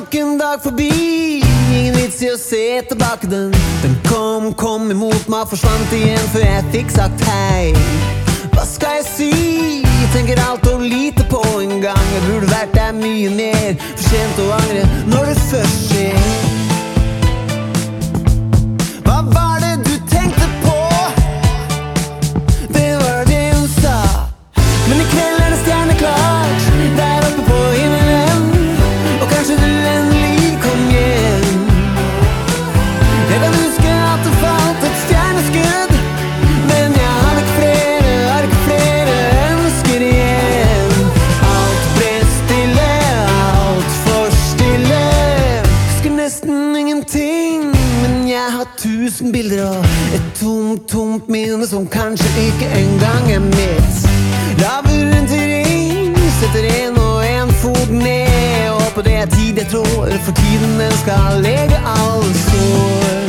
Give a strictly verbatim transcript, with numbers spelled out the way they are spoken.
nok en dag forbi. Ingen vits i å se tilbake den. Den kom, kom imot meg, forsvant igjen før jeg fikk sagt hei. Hva skal jeg si? Tenker alt og lite på en gang. Jeg burde vært der mye mer. For sent å angre når det først skjer. Hva var det du tenkte på? Det var det hun sa. Men i kveld er det stjerneklart der oppe på himmelen. Og kanskje du endelig kom hjem. Jeg kan huske at det falt et stjerneskudd, men jeg har ikke flere, har ikke flere ønsker igjen. Alt ble stille, alt for stille. Husker nesten ingenting, men jeg har tusen bilder og et tomt, tomt minne som kanskje ikke engang er mitt. Labyrinterring, setter en og en fot ned. Og håper det er tid jeg tror, for tiden den skal lege alle sår.